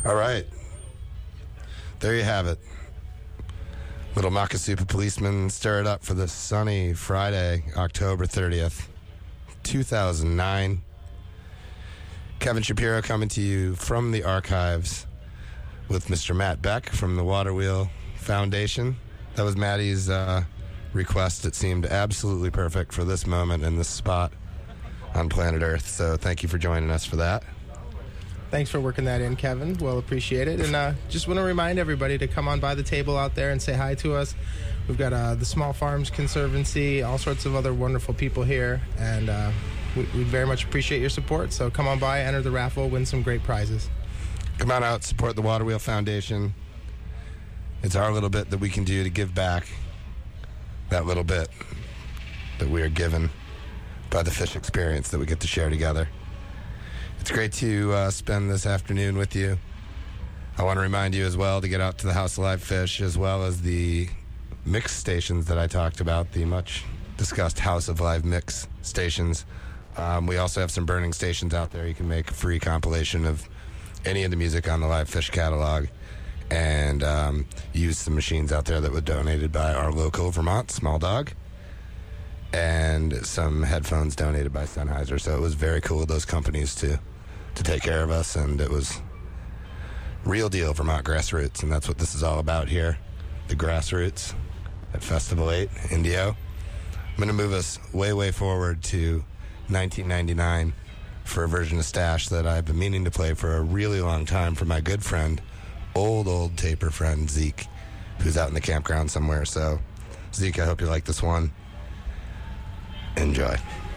All right. There you have it. Little Makasupa Policeman, stir it up for this sunny Friday, October 30th, 2009. Kevin Shapiro coming to you from the archives with Mr. Matt Beck from the Waterwheel Foundation. That was Maddie's request. It seemed absolutely perfect for this moment and this spot on planet Earth. So thank you for joining us for that. Thanks for working that in, Kevin. Well, appreciate it. And just want to remind everybody to come on by the table out there and say hi to us. We've got the Small Farms Conservancy, all sorts of other wonderful people here. And we very much appreciate your support. So come on by, enter the raffle, win some great prizes. Come on out, support the Waterwheel Foundation. It's our little bit that we can do to give back that little bit that we are given by the fish experience that we get to share together. It's great to spend this afternoon with you. I want to remind you as well to get out to the House of Live Fish, as well as the mix stations that I talked about, the much discussed House of Live mix stations. We also have some burning stations out there. You can make a free compilation of any of the music on the Live Fish catalog and use some machines out there that were donated by our local Vermont Small Dog, and some headphones donated by Sennheiser. So it was very cool of those companies to take care of us, and it was real deal Vermont grassroots, and that's what this is all about here, the grassroots at Festival 8, Indio. I'm going to move us way forward to 1999 for a version of Stash that I've been meaning to play for a really long time for my good friend, old taper friend Zeke, who's out in the campground somewhere. So Zeke, I hope you like this one. Enjoy.